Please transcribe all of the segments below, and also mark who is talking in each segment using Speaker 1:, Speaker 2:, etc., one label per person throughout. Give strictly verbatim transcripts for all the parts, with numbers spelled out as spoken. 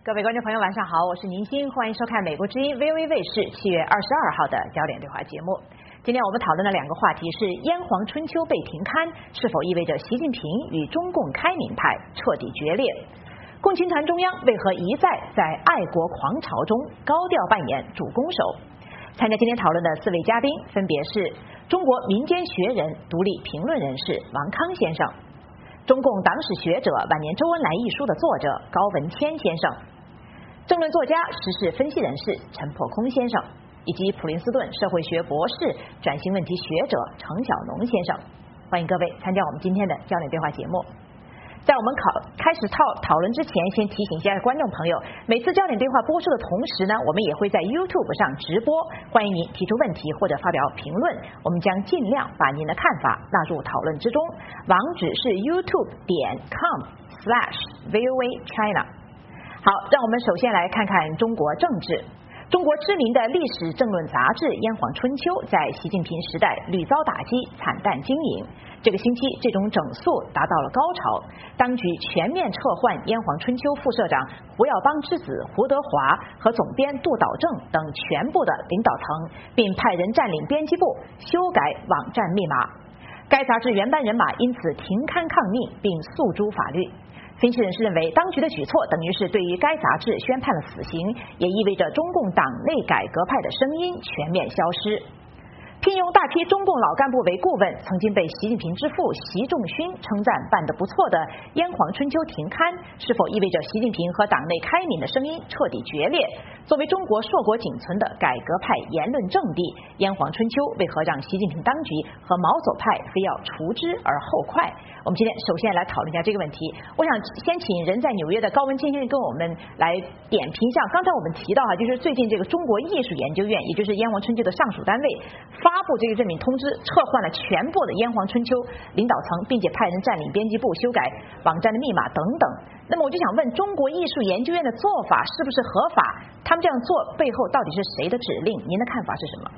Speaker 1: 各位观众朋友，晚上好，我是宁鑫，欢迎收看美国之音 V O A 卫视七月二十二号的焦点对话节目。今天我们讨论的两个话题是：炎黄春秋被停刊，是否意味着习近平与中共开明派彻底决裂？共青团中央为何一再在爱国狂潮中高调扮演主攻手？参加今天讨论的四位嘉宾分别是中国民间学人、独立评论人士王康先生，中共党史学者《晚年周恩来》一书的作者高文谦先生，政论作家、时事分析人士陈破空先生，以及普林斯顿社会学博士、转型问题学者程小农先生。欢迎各位参加我们今天的焦点对话节目。在我们考开始讨讨论之前，先提醒一下观众朋友，每次焦点对话播出的同时呢，我们也会在 YouTube 上直播，欢迎您提出问题或者发表评论，我们将尽量把您的看法纳入讨论之中。网址是 youtube 点 com slash voa china。好，让我们首先来看看中国政治。中国知名的历史政论杂志《炎黄春秋》在习近平时代屡遭打击，惨淡经营。这个星期，这种整肃达到了高潮，当局全面撤换《炎黄春秋》副社长胡耀邦之子胡德华和总编杜导正等全部的领导层，并派人占领编辑部，修改网站密码。该杂志原班人马因此停刊抗命，并诉诸法律。分析人士认为，当局的举措等于是对于该杂志宣判了死刑，也意味着中共党内改革派的声音全面消失。聘用大批中共老干部为顾问，曾经被习近平之父习仲勋称赞办得不错的《炎黄春秋》停刊，是否意味着习近平和党内开明的声音彻底决裂？作为中国硕果仅存的改革派言论阵地，《炎黄春秋》为何让习近平当局和毛左派非要除之而后快？我们今天首先来讨论一下这个问题。我想先请人在纽约的高文谦先生跟我们来点评一下。刚才我们提到哈，就是最近这个中国艺术研究院，也就是《炎黄春秋》的上属单位发布这个任命通知，撤换了全部的《炎黄春秋》领导层，并且派人占领编辑部，修改网站的密码等等。那么我就想问，中国艺术研究院的做法是不是合法？他们这样做背后到底是谁的指令？您的看法是什么？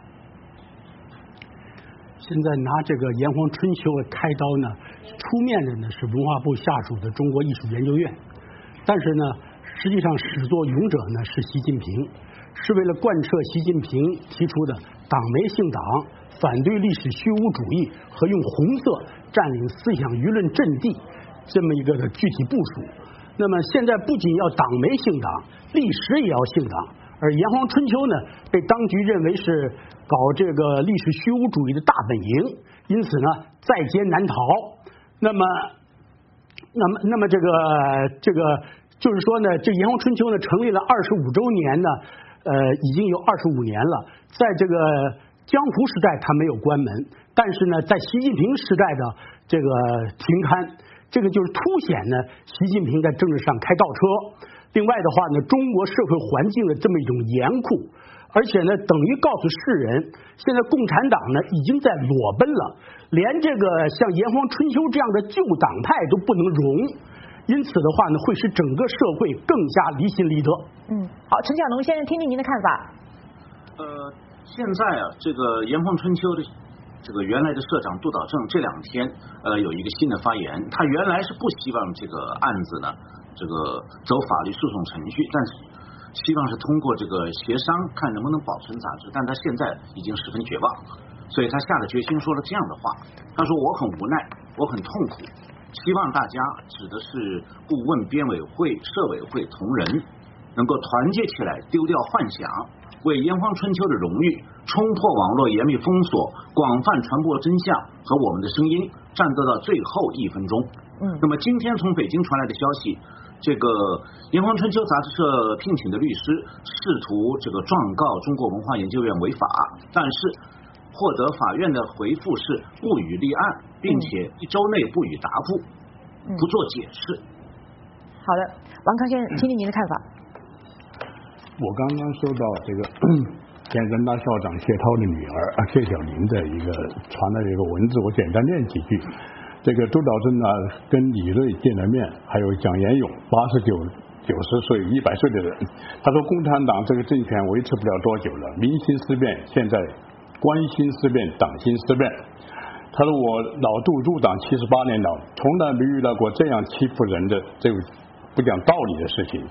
Speaker 2: 现在拿这个《炎黄春秋》开刀呢，出面的呢是文化部下属的中国艺术研究院，但是呢，实际上始作俑者呢是习近平，是为了贯彻习近平提出的党媒姓党、反对历史虚无主义和用红色占领思想舆论阵地这么一个的具体部署。那么现在不仅要党媒姓党，历史也要姓党，而《炎黄春秋》呢被当局认为是搞这个历史虚无主义的大本营，因此呢在劫难逃。那么，那么，那么这个这个就是说呢，这《炎黄春秋》呢成立了二十五周年呢，呃，已经有二十五年了。在这个江湖时代它没有关门，但是呢，在习近平时代的这个停刊，这个就是凸显呢习近平在政治上开倒车。另外的话呢，中国社会环境的这么一种严酷。而且呢，等于告诉世人，现在共产党呢已经在裸奔了，连这个像《炎黄春秋》这样的旧党派都不能容，因此的话呢，会使整个社会更加离心离德。
Speaker 1: 嗯，好，陈小农先生，听听您的看法。
Speaker 3: 呃，现在啊，这个《炎黄春秋》的这个原来的社长杜导正这两天呃有一个新的发言，他原来是不希望这个案子呢这个走法律诉讼程序，但是希望是通过这个协商看能不能保存杂志，但他现在已经十分绝望，所以他下了决心说了这样的话，他说我很无奈，我很痛苦，希望大家指的是顾问、编委会、社委会同仁能够团结起来，丢掉幻想，为炎黄春秋的荣誉冲破网络严密封锁，广泛传播真相和我们的声音，战斗到最后一分钟。嗯，那么今天从北京传来的消息，这个炎黄春秋杂志社聘请的律师试图这个状告中国文化研究院违法，但是获得法院的回复是不予立案，并且一周内不予答复，不做解释。
Speaker 1: 好的，王康先生，听听您的看法。
Speaker 4: 我刚刚收到这个前人大校长谢涛的女儿啊谢小玲的一个传来的一个文字，我简单念几句。这个杜导正呢跟李锐见了面，还有蒋延勇，八十九、九十岁、一百岁的人。他说，共产党这个政权维持不了多久了，民心思变，现在官心思变，党心思变。他说，我老杜入党七十八年了，从来没遇到过这样欺负人的这个不讲道理的事情。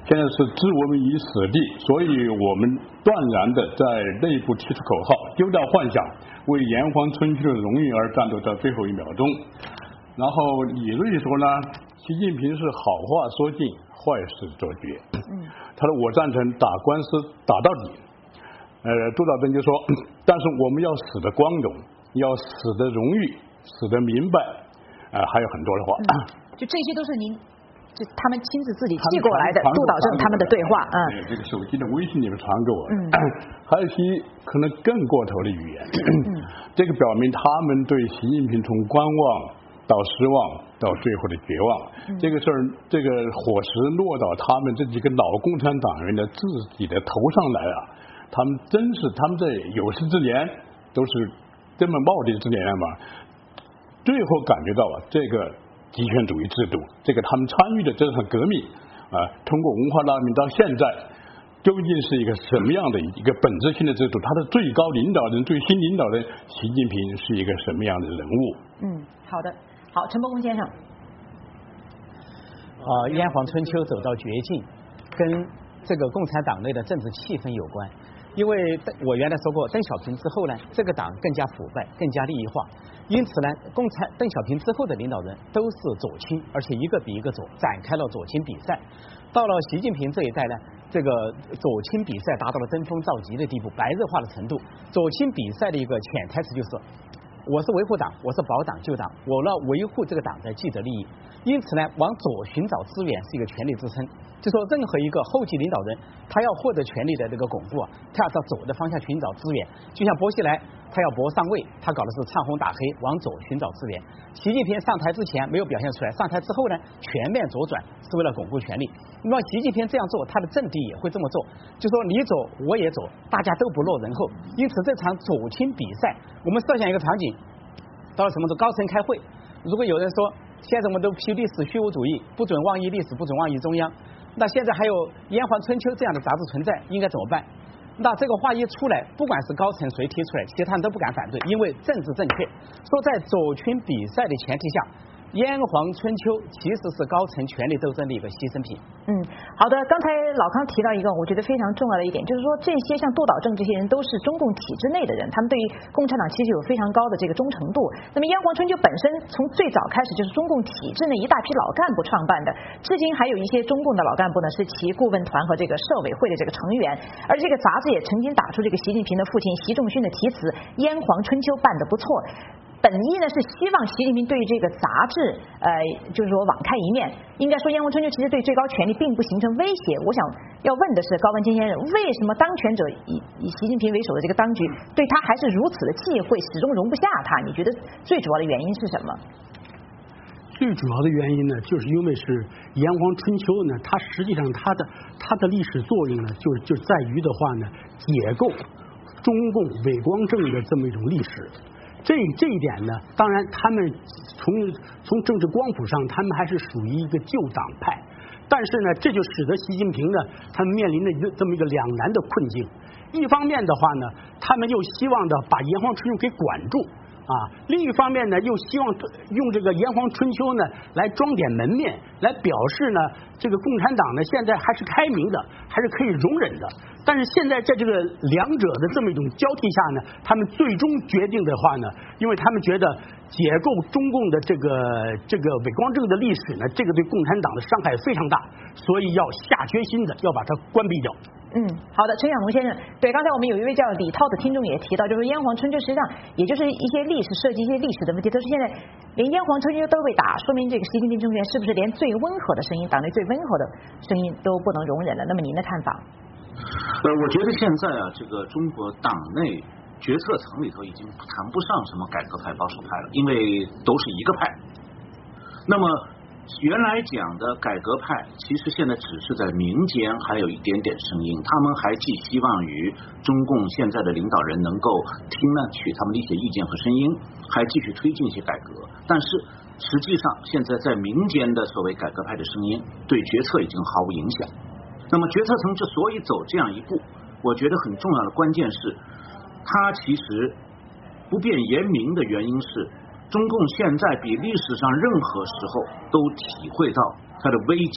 Speaker 4: 现在是置我们于死地，所以我们断然的在内部提出口号，丢掉幻想，为炎黄春秋的荣誉而战斗到最后一秒钟。然后理论说呢，习近平是好话说尽，坏事做绝。嗯，他说我赞成打官司打到底。呃，杜导正就说，但是我们要死的光荣，要死的荣誉，死的明白，啊、呃，还有很多的话。
Speaker 1: 嗯、就这些都是您，就他们亲自自己寄过来的，杜导正他们的对话。嗯，
Speaker 4: 这个手机的微信里面传给我。嗯，还有一些可能更过头的语言。嗯，这个表明他们对习近平从观望到失望到最后的绝望。嗯、这个事儿，这个火石落到他们这几个老共产党员的自己的头上来啊！他们真是他们在有生之年都是这么冒的之年嘛，最后感觉到啊，这个极权主义制度，这个他们参与的这场革命啊，通过文化大革命到现在，究竟是一个什么样的一个本质性的制度？他的最高领导人、最新领导人习近平是一个什么样的人物？
Speaker 1: 嗯，好的，好，陈伯公先生。
Speaker 5: 啊，炎黄春秋走到绝境，跟这个共产党内的政治气氛有关。因为我原来说过，邓小平之后呢，这个党更加腐败，更加利益化，因此呢，共产邓小平之后的领导人都是左倾，而且一个比一个左，展开了左倾比赛。到了习近平这一代呢，这个左倾比赛达到了登峰造极的地步，白热化的程度。左倾比赛的一个潜台词就是，我是维护党，我是保党救党，我要维护这个党的既得利益。因此呢，往左寻找资源是一个权力支撑。就说任何一个后继领导人，他要获得权力的这个巩固啊，他要朝左的方向寻找资源。就像薄熙来，他要搏上位，他搞的是唱红打黑，往左寻找资源。习近平上台之前没有表现出来，上台之后呢，全面左转是为了巩固权力。那么习近平这样做，他的政敌也会这么做，就说你走我也走，大家都不落人后。因此这场左倾比赛，我们设想一个场景，到了什么时候高层开会，如果有人说现在我们都批历史虚无主义，不准妄议历史，不准妄议中央，那现在还有《炎黄春秋》这样的杂志存在，应该怎么办？那这个话一出来，不管是高层谁提出来，其他人都不敢反对，因为政治正确。说在左倾比赛的前提下，炎黄春秋其实是高层权力斗争的一个牺牲品。
Speaker 1: 嗯，好的。刚才老康提到一个我觉得非常重要的一点，就是说这些像杜导正这些人都是中共体制内的人，他们对于共产党其实有非常高的这个忠诚度。那么炎黄春秋本身从最早开始就是中共体制内一大批老干部创办的，至今还有一些中共的老干部呢是其顾问团和这个社委会的这个成员。而这个杂志也曾经打出这个习近平的父亲习仲勋的题词“炎黄春秋办得不错”。本意呢是希望习近平对这个杂志，呃，就是说网开一面。应该说，炎黄春秋其实对最高权力并不形成威胁。我想要问的是，高文清先生，为什么当权者以以习近平为首的这个当局对他还是如此的忌讳，始终容不下他？你觉得最主要的原因是什么？
Speaker 2: 最主要的原因呢，就是因为是炎黄春秋呢，它实际上它的它的历史作用呢，就就在于的话呢，解构中共伪光正的这么一种历史。这这一点呢，当然他们从从政治光谱上，他们还是属于一个旧党派，但是呢，这就使得习近平呢，他们面临着一个这么一个两难的困境。一方面的话呢，他们又希望的把炎黄春秋给管住啊，另一方面呢，又希望用这个炎黄春秋呢来装点门面，来表示呢，这个共产党呢现在还是开明的，还是可以容忍的。但是现在在这个两者的这么一种交替下呢，他们最终决定的话呢，因为他们觉得解构中共的这个这个伪光正的历史呢，这个对共产党的伤害非常大，所以要下决心的要把它关闭掉。
Speaker 1: 嗯，好的，陈小龙先生，对，刚才我们有一位叫李涛的听众也提到，就是炎黄春秋实际上也就是一些历史涉及一些历史的问题，但是现在连炎黄春秋都被打，说明这个习近平政权是不是连最温和的声音，党内最温和的声音都不能容忍了？那么您的看法？
Speaker 3: 呃，我觉得现在啊，这个中国党内决策层里头已经谈不上什么改革派、保守派了，因为都是一个派。那么原来讲的改革派，其实现在只是在民间还有一点点声音，他们还寄希望于中共现在的领导人能够听呢取他们的一些意见和声音，还继续推进一些改革。但是实际上，现在在民间的所谓改革派的声音，对决策已经毫无影响。那么决策层之所以走这样一步，我觉得很重要的关键是，它其实不便言明的原因是，中共现在比历史上任何时候都体会到它的危机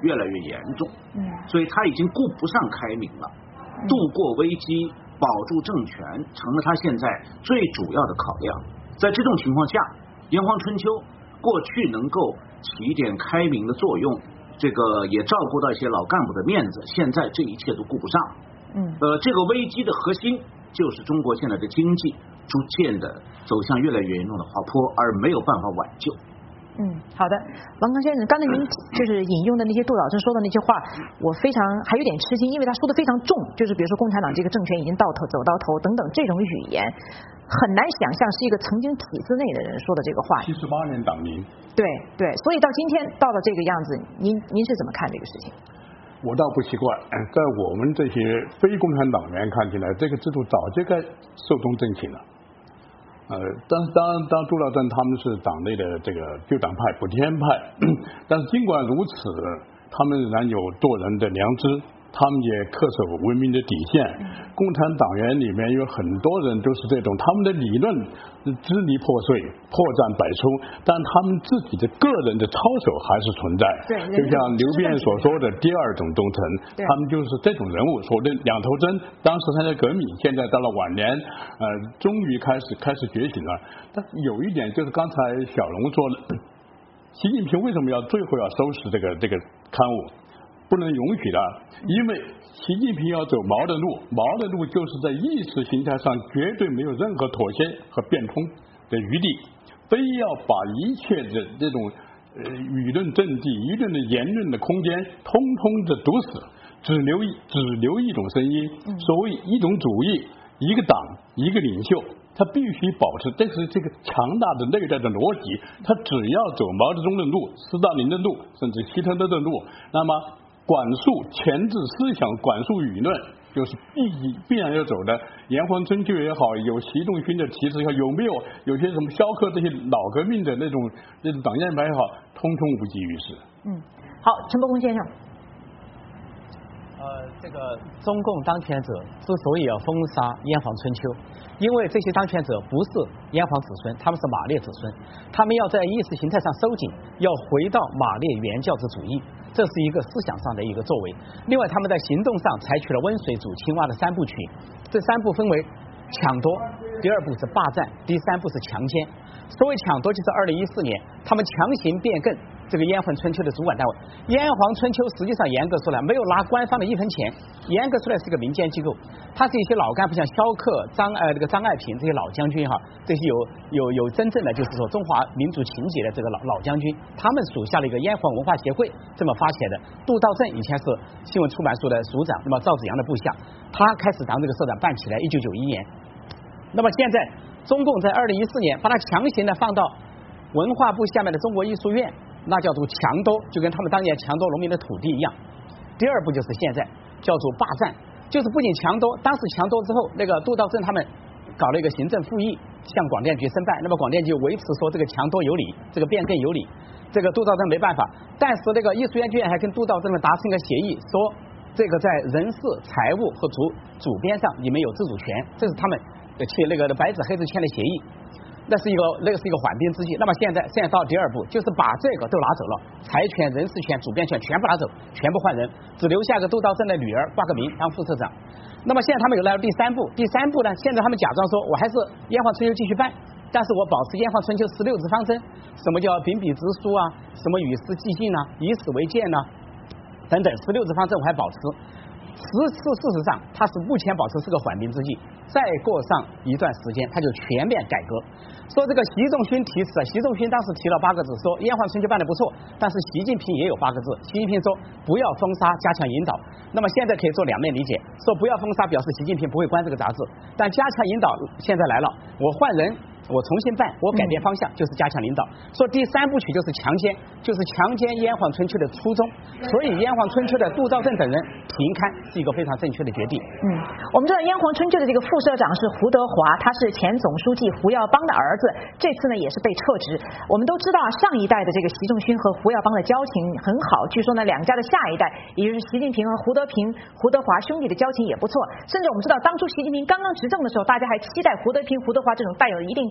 Speaker 3: 越来越严重，
Speaker 1: 嗯，
Speaker 3: 所以他已经顾不上开明了，度过危机、保住政权成了他现在最主要的考量。在这种情况下，炎黄春秋过去能够起一点开明的作用，这个也照顾到一些老干部的面子，现在这一切都顾不上。
Speaker 1: 嗯，
Speaker 3: 呃，这个危机的核心就是中国现在的经济逐渐的走向越来越严重的滑坡，而没有办法挽救。
Speaker 1: 嗯，好的，王刚先生，刚才您就是引用的那些杜导正说的那些话，我非常还有点吃惊，因为他说的非常重，就是比如说共产党这个政权已经到头走到头等等这种语言，很难想象是一个曾经体制内的人说的这个话。
Speaker 4: 七十八年党龄，
Speaker 1: 对对，所以到今天到了这个样子，您您是怎么看这个事情？
Speaker 4: 我倒不奇怪，在我们这些非共产党员看起来，这个制度早就该寿终正寝了。呃，但是当当杜老正他们是党内的这个旧党派、补天派，但是尽管如此，他们仍然有做人的良知，他们也恪守文明的底线。共产党员里面有很多人都是这种，他们的理论支离破碎、破绽百出，但他们自己的个人的操守还是存在。
Speaker 1: 对，
Speaker 4: 就像刘辩所说的第二种忠诚，他们就是这种人物，说的两头针。当时参加革命，现在到了晚年，呃，终于开始开始觉醒了。但有一点就是刚才小龙说的，习近平为什么要最后要收拾这个这个刊物？不能允许的，因为习近平要走毛的路，毛的路就是在意识形态上绝对没有任何妥协和变通的余地，非要把一切的这种呃舆论阵地、舆论的言论的空间，通通的堵死，只留只留一种声音，所谓一种主义，一个党，一个领袖。他必须保持，这是这个强大的内在的逻辑。他只要走毛泽东的路、斯大林的路，甚至希特勒的路，那么管束前置思想、管束舆论，就是必必然要走的。炎黄春秋也好，有习仲勋的提示也好，有没有有些什么萧克这些老革命的那种那种党员派也好，通通无济于事。
Speaker 1: 嗯，好，陈伯公先生。
Speaker 5: 呃，这个中共当权者之所以要封杀炎黄春秋，因为这些当权者不是炎黄子孙，他们是马列子孙，他们要在意识形态上收紧，要回到马列原教旨主义，这是一个思想上的一个作为。另外，他们在行动上采取了温水煮青蛙的三部曲，这三步分为抢夺，第二步是霸占，第三步是强奸。所谓抢夺，就是二零一四年他们强行变更这个炎黄春秋的主管单位。炎黄春秋实际上严格说来没有拿官方的一分钱，严格说来是个民间机构，它是一些老干部，像萧克、张呃这个张爱萍这些老将军哈，这些有有有真正的就是说中华民族情结的这个老老将军，他们属下的一个炎黄文化协会这么发起的。杜道正以前是新闻出版社的署长，那么赵子阳的部下，他开始当这个社长办起来，一九九一年。那么现在中共在二零一四年把它强行的放到文化部下面的中国艺术院，那叫做强夺，就跟他们当年强夺农民的土地一样。第二步就是现在叫做霸占，就是不仅强夺，当时强夺之后，那个杜道正他们搞了一个行政复议，向广电局申办，那么广电局维持说这个强夺有理，这个变更有理，这个杜道正没办法，但是那个艺术院剧院还跟杜道正们达成一个协议，说这个在人事、财务和主主编上你们有自主权，这是他们签那个白纸黑字签的协议。那是一个那个是一个缓兵之计。那么现在现在到第二步，就是把这个都拿走了，财权、人事权、主编权全部拿走，全部换人，只留下个杜道正的女儿挂个名当副社长。那么现在他们又来了第三步，第三步呢，现在他们假装说我还是炎黄春秋继续办，但是我保持炎黄春秋十六字方针，什么叫秉笔直书啊，什么与时俱进啊，以史为鉴啊，等等，十六字方针我还保持。实事事实上，它是目前保持是个缓兵之计，再过上一段时间，它就全面改革。说这个习仲勋提示，习仲勋当时提了八个字，说炎黄春秋办得不错，但是习近平也有八个字，习近平说不要封杀，加强引导。那么现在可以做两面理解，说不要封杀表示习近平不会关这个杂志，但加强引导现在来了，我换人。我重新办，我改变方向，就是加强领导。说第三部曲就是强奸，就是强奸炎黄春秋的初衷。所以炎黄春秋的杜道正等人停刊是一个非常正确的决定。
Speaker 1: 嗯，我们知道炎黄春秋的这个副社长是胡德华，他是前总书记胡耀邦的儿子，这次呢也是被撤职。我们都知道上一代的这个习仲勋和胡耀邦的交情很好，据说呢两家的下一代，也就是习近平和胡德平、胡德华兄弟的交情也不错。甚至我们知道当初习近平刚刚执政的时候，大家还期待胡德平、胡德华这种带有一定改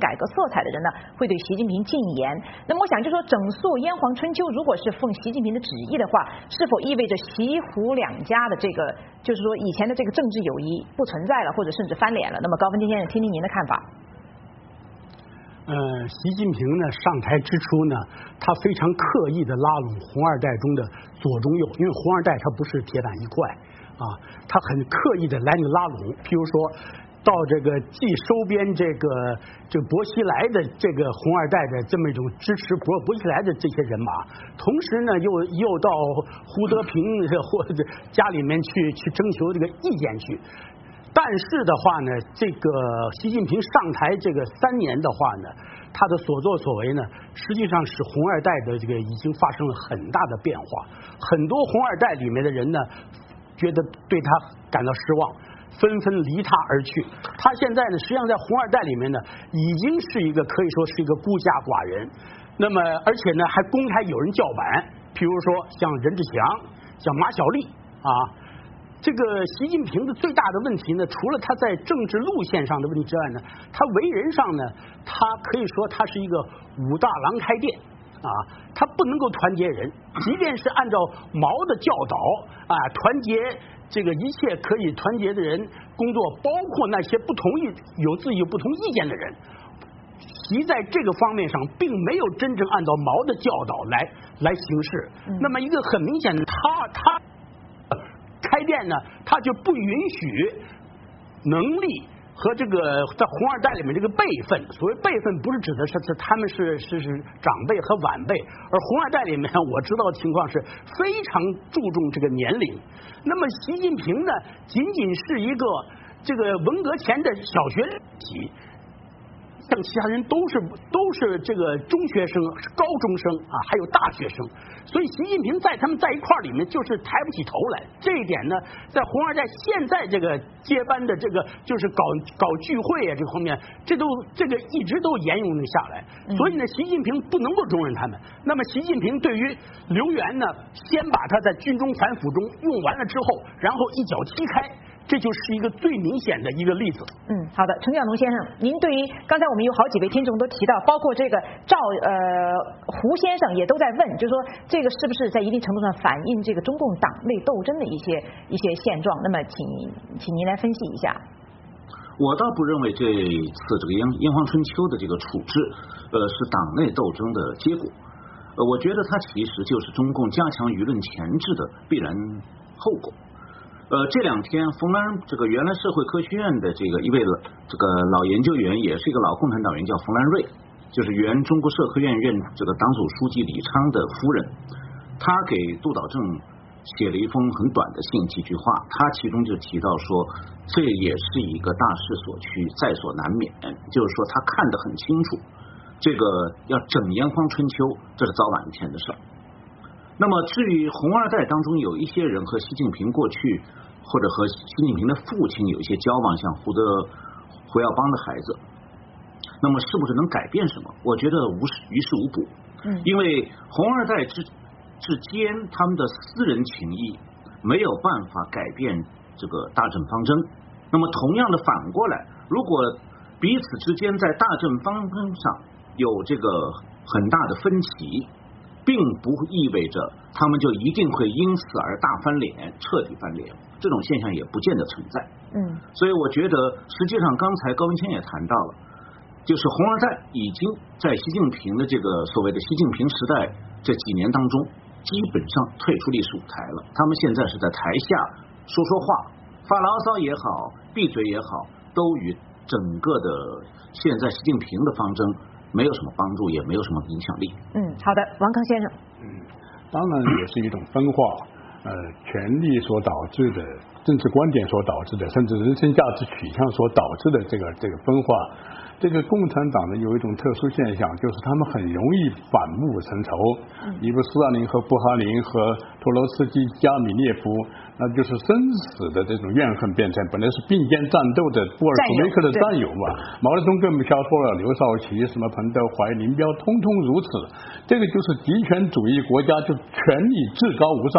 Speaker 1: 改革色彩的人呢，会对习近平禁言。那么我想就说整肃炎黄春秋，如果是奉习近平的旨意的话，是否意味着习胡两家的这个就是说以前的这个政治友谊不存在了，或者甚至翻脸了？那么高文金先生，听听您的看法。
Speaker 2: 呃，习近平呢上台之初呢，他非常刻意的拉拢红二代中的左中右，因为红二代他不是铁板一块啊，他很刻意的来你拉拢。譬如说到这个既收编这个这个薄熙来的这个红二代的这么一种支持薄薄熙来的这些人马，同时呢又又到胡德平或者家里面去去征求这个意见去。但是的话呢，这个习近平上台这个三年的话呢，他的所作所为呢，实际上使红二代的这个已经发生了很大的变化。很多红二代里面的人呢，觉得对他感到失望，纷纷离他而去。他现在呢，实际上在红二代里面呢，已经是一个可以说是一个孤家寡人。那么，而且呢，还公开有人叫板，譬如说像任志强、像马晓丽啊。这个习近平的最大的问题呢，除了他在政治路线上的问题之外呢，他为人上呢，他可以说他是一个武大郎开店啊，他不能够团结人，即便是按照毛的教导啊，团结这个一切可以团结的人工作，包括那些不同意有自己有不同意见的人，习在这个方面上并没有真正按照毛的教导来来行事。嗯、那么一个很明显的，他他。开店呢，他就不允许能力和这个在红二代里面这个辈分。所谓辈分，不是指的是是他们是是是长辈和晚辈，而红二代里面我知道的情况是非常注重这个年龄。那么习近平呢，仅仅是一个这个文革前的小学级。像其他人都是都是这个中学生、高中生啊，还有大学生，所以习近平在他们在一块儿里面就是抬不起头来。这一点呢，在红二代现在这个接班的这个就是搞搞聚会啊这个方面，这都这个一直都沿用了下来。所以呢，习近平不能够容忍他们。那么习近平对于刘源呢，先把他在军中反腐中用完了之后，然后一脚踢开。这就是一个最明显的一个例子。
Speaker 1: 嗯，好的，陈小农先生，您对于刚才我们有好几位听众都提到，包括这个赵呃胡先生也都在问，就是说这个是不是在一定程度上反映这个中共党内斗争的一些一些现状？那么，请请您来分析一下。
Speaker 3: 我倒不认为这次这个炎炎黄春秋的这个处置，呃，是党内斗争的结果。呃，我觉得它其实就是中共加强舆论钳制的必然后果。呃，这两天，冯兰这个原来社会科学院的这个一位这个老研究员，也是一个老共产党员，叫冯兰瑞，就是原中国社科院院这个党组书记李昌的夫人。他给杜导正写了一封很短的信，几句话，他其中就提到说，这也是一个大势所趋，在所难免，就是说他看得很清楚，这个要整炎黄春秋，这是早晚一天的事儿。那么至于红二代当中有一些人和习近平过去或者和习近平的父亲有一些交往，像胡德胡耀邦的孩子，那么是不是能改变什么？我觉得无事于事无补。嗯，因为红二代之之间他们的私人情谊没有办法改变这个大政方针。那么同样的反过来，如果彼此之间在大政方针上有这个很大的分歧，并不意味着他们就一定会因此而大翻脸、彻底翻脸，这种现象也不见得存在。嗯，所以我觉得，实际上刚才高文谦也谈到了，就是红二代已经在习近平的这个所谓的习近平时代这几年当中，基本上退出历史舞台了。他们现在是在台下说说话、发牢骚也好、闭嘴也好，都与整个的现在习近平的方针没有什么帮助，也没有什么影响力。嗯，
Speaker 1: 好的，王康先生。
Speaker 4: 嗯，当然也是一种分化，呃，权力所导致的，政治观点所导致的，甚至人生价值取向所导致的这个这个分化。这个共产党呢有一种特殊现象，就是他们很容易反目成仇。你比如斯大林和布哈林和托洛茨基、加米涅夫，那就是生死的这种怨恨变成，本来是并肩战斗的布尔什维克的战友嘛。毛泽东更不消说了，刘少奇、什么彭德怀、林彪，通通如此。这个就是极权主义国家，就权力至高无上。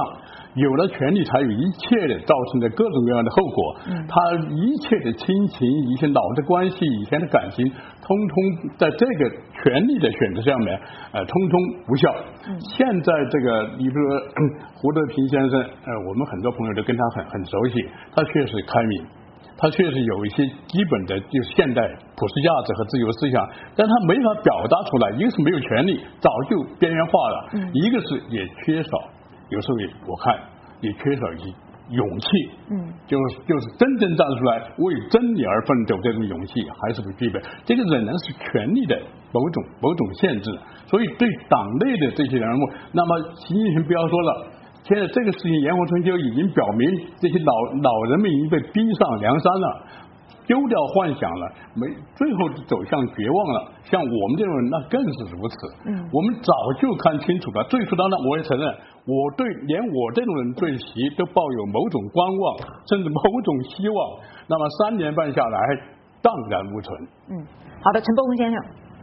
Speaker 4: 有了权力才有一切的造成的各种各样的后果。嗯、他一切的亲情、一些老的关系、以前的感情，通通在这个权力的选择上面，呃，通通无效。嗯、现在这个，你比如说、嗯、胡德平先生，呃，我们很多朋友都跟他很很熟悉，他确实开明。他确实有一些基本的就是现代普世价值和自由思想，但他没法表达出来。一个是没有权利，早就边缘化了；嗯、一个是也缺少，有时候也我看也缺少一些勇气。嗯，就是就是真正站出来为真理而奋斗，这种勇气还是不具备。这个仍然是权力的某种某种限制。所以对党内的这些人物，那么习近平不要说了。现在这个事情，炎黄春秋已经表明，这些老老人们已经被逼上梁山了，丢掉幻想了，没最后走向绝望了。像我们这种人，那更是如此。嗯，我们早就看清楚了。最初当然，我也承认，我对连我这种人对习都抱有某种观望，甚至某种希望。那么三年半下来，荡然无存。
Speaker 1: 嗯，好的，陈伯宏先生。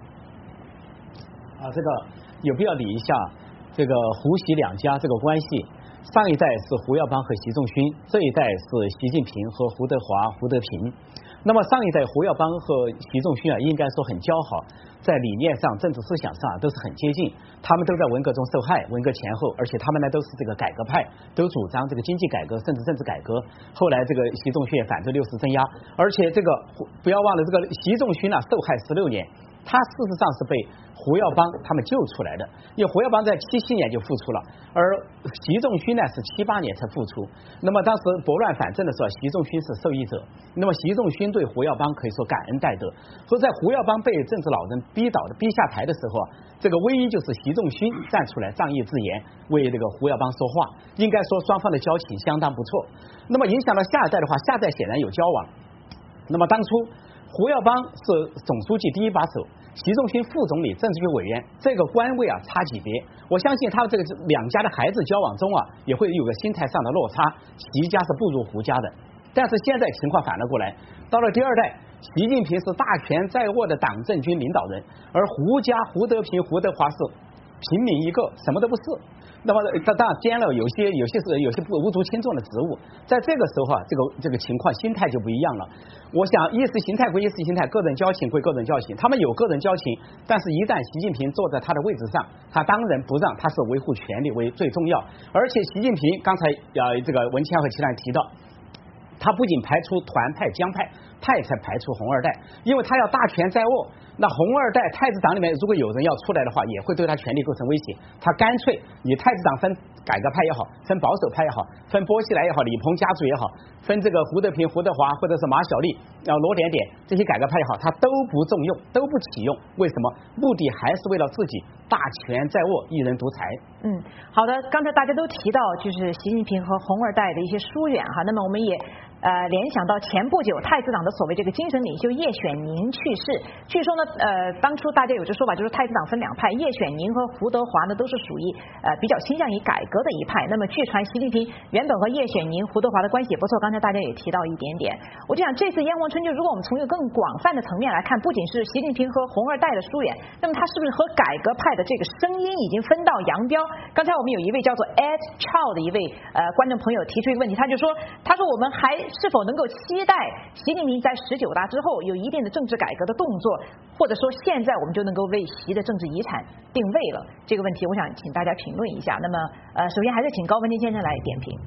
Speaker 5: 啊，这个有必要理一下。这个胡习两家这个关系，上一代是胡耀邦和习仲勋，这一代是习近平和胡德华、胡德平。那么上一代胡耀邦和习仲勋啊，应该说很交好，在理念上、政治思想上都是很接近。他们都在文革中受害，文革前后，而且他们呢都是这个改革派，都主张这个经济改革甚至政治改革。后来这个习仲勋也反对六四镇压，而且这个不要忘了，这个习仲勋呢受害十六年。他事实上是被胡耀邦他们救出来的，因为胡耀邦在七七年就复出了，而习仲勋呢是七八年才复出。那么当时拨乱反正的时候，习仲勋是受益者。那么习仲勋对胡耀邦可以说感恩戴德。所以在胡耀邦被政治老人逼倒的逼下台的时候，这个唯一就是习仲勋站出来仗义自言，为这个胡耀邦说话。应该说双方的交情相当不错。那么影响到下一代的话，下一代显然有交往。那么当初胡耀邦是总书记第一把手，习仲勋副总理、政治局委员，这个官位啊差几别。我相信他这个两家的孩子交往中啊，也会有个心态上的落差。习家是不如胡家的，但是现在情况反了过来，到了第二代，习近平是大权在握的党政军领导人，而胡家胡德平、胡德华是平民一个，什么都不是。那么他当然兼了有些有些是有些不无足轻重的职务，在这个时候啊，这个这个情况心态就不一样了。我想意识形态归意识形态，个人交情归个人交情，他们有个人交情，但是一旦习近平坐在他的位置上，他当仁不让，他是维护权力为最重要。而且习近平刚才呃这个文谦和其他人提到，他不仅排除团派江派，他也才排除红二代，因为他要大权在握。那红二代太子党里面如果有人要出来的话，也会对他权力构成威胁。他干脆你太子党分改革派也好，分保守派也好，分波西来也好，李鹏家族也好，分这个胡德平、胡德华或者是马晓丽、啊罗点点这些改革派也好，他都不重用，都不启用。为什么？目的还是为了自己大权在握，一人独裁。
Speaker 1: 嗯，好的，刚才大家都提到就是习近平和红二代的一些疏远哈，那么我们也呃联想到前不久太子党的所谓这个精神领袖叶选宁去世，据说呢呃当初大家有这说法，就是太子党分两派，叶选宁和胡德华呢都是属于呃比较倾向于改革的一派。那么据传习近平原本和叶选宁、胡德华的关系也不错，刚才大家也提到一点点。我就想这次炎黄春秋，如果我们从一个更广泛的层面来看，不仅是习近平和红二代的疏远，那么他是不是和改革派的这个声音已经分道扬镳？刚才我们有一位叫做 Ed Chow 的一位呃观众朋友提出一个问题，他就说，他说我们还是否能够期待习近平在十九大之后有一定的政治改革的动作，或者说现在我们就能够为习的政治遗产定位了？这个问题我想请大家评论一下。那么呃，首先还是请高文天先生来点评。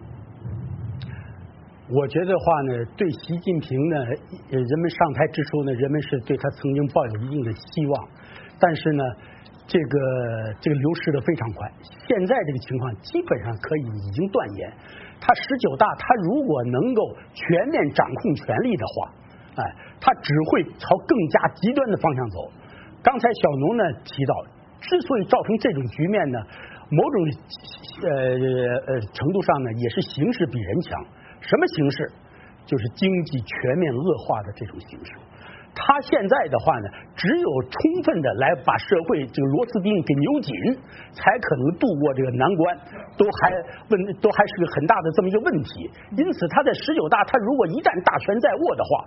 Speaker 2: 我觉得话呢，对习近平呢，人们上台之初呢，人们是对他曾经抱有一定的希望，但是呢，这个这个流失的非常快。现在这个情况基本上可以已经断言，他十九大他如果能够全面掌控权力的话，哎，他只会朝更加极端的方向走。刚才小农呢提到，之所以造成这种局面呢，某种呃呃程度上呢，也是形势比人强。什么形势？就是经济全面恶化的这种形势。他现在的话呢，只有充分的来把社会这个螺丝钉给扭紧，才可能度过这个难关，都还问都还是个很大的这么一个问题。因此，他在十九大，他如果一旦大权在握的话，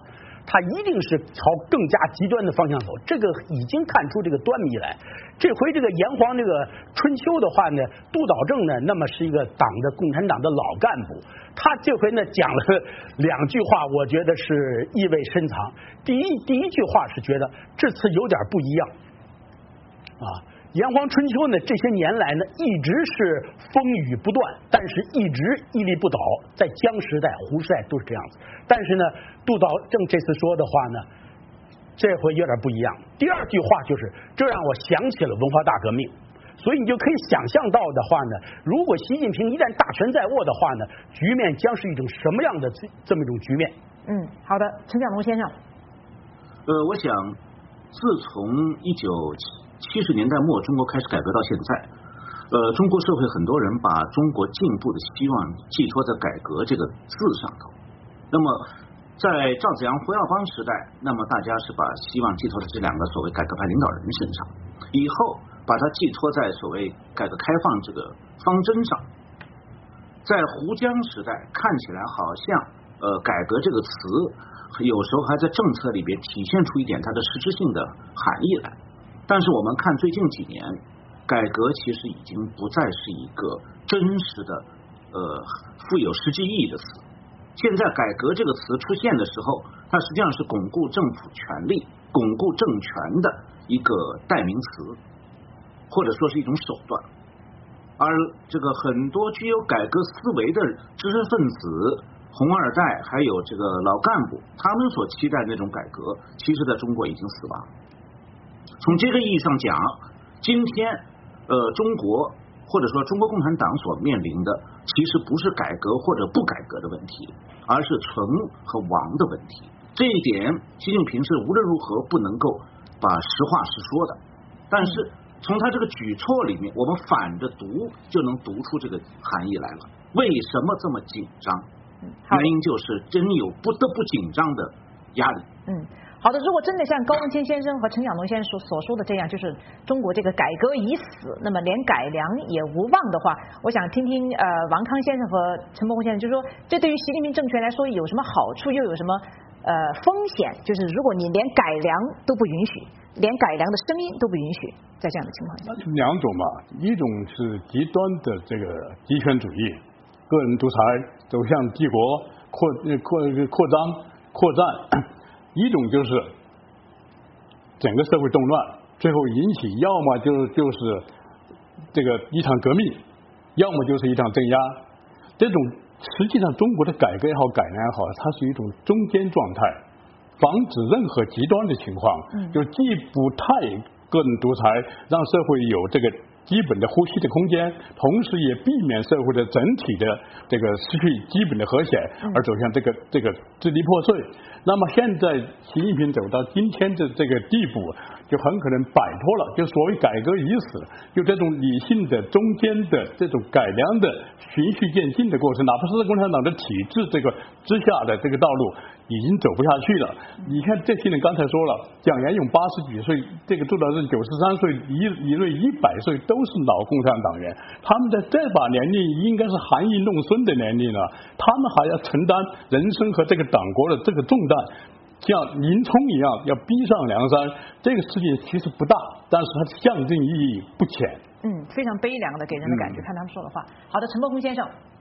Speaker 2: 他一定是朝更加极端的方向走，这个已经看出这个端倪来。这回这个炎黄这个春秋的话呢，杜导正呢，那么是一个党的共产党的老干部，他这回呢讲了两句话，我觉得是意味深长。第一第一句话是觉得这次有点不一样啊。炎黄春秋呢，这些年来呢，一直是风雨不断，但是一直屹立不倒，在江时代、胡时代都是这样子。但是呢，杜导正这次说的话呢，这回有点不一样。第二句话就是，这让我想起了文化大革命。所以你就可以想象到的话呢，如果习近平一旦大权在握的话呢，局面将是一种什么样的这么一种局面？
Speaker 1: 嗯，好的，陈讲龙先生。
Speaker 3: 呃，我想，自从一九七十年代末中国开始改革到现在，呃，中国社会很多人把中国进步的希望寄托在改革这个字上头。那么，在赵子阳、胡耀邦时代，那么大家是把希望寄托在这两个所谓改革派领导人身上，以后把它寄托在所谓改革开放这个方针上。在胡江时代，看起来好像呃改革这个词有时候还在政策里边体现出一点它的实质性的含义来。但是我们看最近几年，改革其实已经不再是一个真实的呃富有实际意义的词。现在改革这个词出现的时候，它实际上是巩固政府权力、巩固政权的一个代名词，或者说是一种手段。而这个很多具有改革思维的知识分子、红二代，还有这个老干部，他们所期待的那种改革，其实在中国已经死亡。从这个意义上讲，今天呃中国或者说中国共产党所面临的，其实不是改革或者不改革的问题，而是存和亡的问题。这一点，习近平是无论如何不能够把实话实说的。但是从他这个举措里面，我们反着读就能读出这个含义来了。为什么这么紧张？原因就是真有不得不紧张的压力。
Speaker 1: 嗯。好的，如果真的像高文谦先生和陈晓农先生所所说的这样，就是中国这个改革已死，那么连改良也无望的话，我想听听呃王康先生和陈伯宏先生，就是说这对于习近平政权来说有什么好处，又有什么呃风险？就是如果你连改良都不允许，连改良的声音都不允许，在这样的情况下，
Speaker 4: 那是两种嘛，一种是极端的这个极权主义，个人独裁走向帝国扩扩扩张扩战。一种就是整个社会动乱，最后引起要么就就是这个一场革命，要么就是一场镇压。这种实际上中国的改革也好，改良也好，它是一种中间状态，防止任何极端的情况，就既不太个人独裁，让社会有这个基本的呼吸的空间，同时也避免社会的整体的这个失去基本的和谐，而走向这个这个支离破碎。那么现在习近平走到今天的这个地步，就很可能摆脱了，就所谓改革已死，就这种理性的中间的这种改良的循序渐进的过程，哪怕是共产党的体制这个之下的这个道路已经走不下去了。你看这些人刚才说了，蒋延勇八十几岁，这个杜导正九十三岁，一一位一百岁，都是老共产党员，他们在这把年龄应该是含饴弄孙的年龄了，他们还要承担人生和这个党国的这个重担，像林冲一样要逼上梁山，这个事情其实不大，但是它象征意义不浅。
Speaker 1: 嗯，非常悲凉的给人的感觉，嗯、看他们说的话。好的，陈伯宏先生。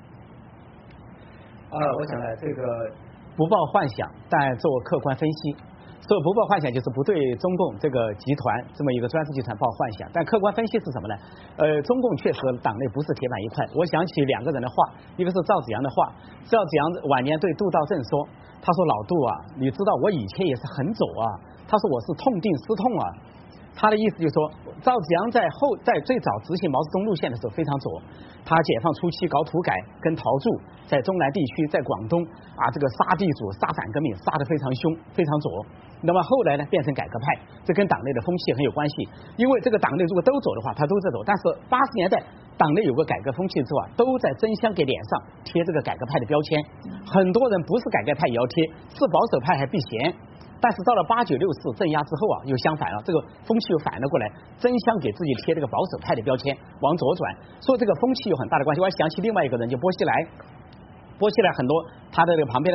Speaker 5: 呃，我想呢，这个不抱幻想，但做客观分析。所以不抱幻想就是不对中共这个集团这么一个专制集团抱幻想，但客观分析是什么呢？呃，中共确实党内不是铁板一块。我想起两个人的话，一个是赵紫阳的话，赵紫阳晚年对杜道正说，他说老杜啊，你知道我以前也是很左啊，他说我是痛定思痛啊。他的意思就是说，赵紫阳在后在最早执行毛泽东路线的时候非常左，他解放初期搞土改跟陶铸，在中南地区在广东啊这个杀地主杀反革命杀得非常凶非常左。那么后来呢变成改革派，这跟党内的风气很有关系，因为这个党内如果都走的话他都在走，但是八十年代党内有个改革风气之后啊，都在争相给脸上贴这个改革派的标签，很多人不是改革派也要贴，是保守派还避嫌。但是到了八九六四镇压之后啊，又相反了，这个风气又反了过来，争相给自己贴这个保守派的标签，往左转，所以这个风气有很大的关系。我还想起另外一个人，就波西莱，波西莱很多他的这个旁边的人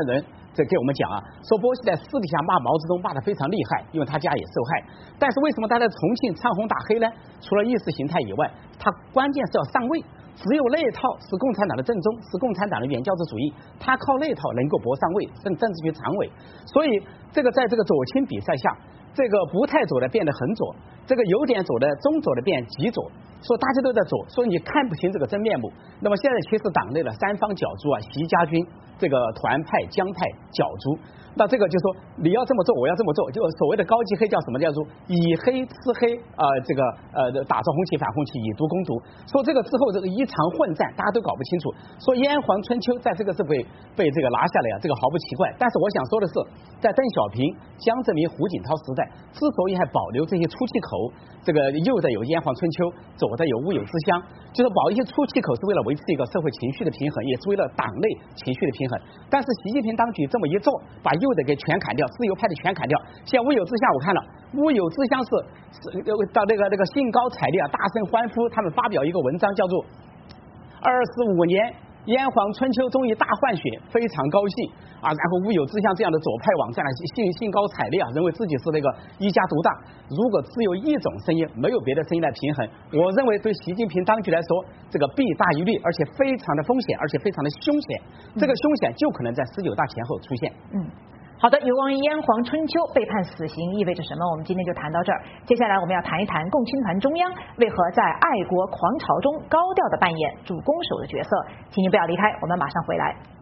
Speaker 5: 这给我们讲啊，说波西在私底下骂毛泽东骂得非常厉害，因为他家也受害。但是为什么他在重庆唱红打黑呢？除了意识形态以外，他关键是要上位。只有那一套是共产党的正宗，是共产党的原教旨主义，他靠那一套能够搏上位，甚政治局常委。所以这个在这个左倾比赛下，这个不太左的变得很左，这个有点左的中左的变极左，说大家都在左，说你看不清这个真面目。那么现在其实党内的三方角逐啊，习家军、这个团派、江派角逐。那这个就说你要这么做，我要这么做，就所谓的高级黑叫什么？叫做以黑吃黑，呃，这个呃打造红旗反红旗，以毒攻毒。说这个之后这个一场混战，大家都搞不清楚。说炎黄春秋在这个是被被这个拿下来啊，这个毫不奇怪。但是我想说的是，在邓小平、江泽民、胡锦涛时代，之所以还保留这些出气口，这个右的有炎黄春秋，左的有乌有之乡，就是保一些出气口是为了维持一个社会情绪的平衡，也是为了党内情绪的平衡。但是习近平当局这么一做，把右的给全砍掉，自由派的全砍掉。现在乌有之乡我看了，乌有之乡是是到那个那个兴高采烈啊，大声欢呼，他们发表一个文章叫做二十五年炎黄春秋终于大换血，非常高兴啊！然后乌有之乡这样的左派网站兴兴高采烈啊，认为自己是那个一家独大。如果只有一种声音，没有别的声音来平衡，我认为对习近平当局来说，这个弊大于利，而且非常的风险，而且非常的凶险。这个凶险就可能在十九大前后出现。
Speaker 1: 嗯。好的，有关于炎黄春秋被判死刑意味着什么？我们今天就谈到这儿。接下来我们要谈一谈共青团中央为何在爱国狂潮中高调的扮演主攻手的角色。请您不要离开，我们马上回来。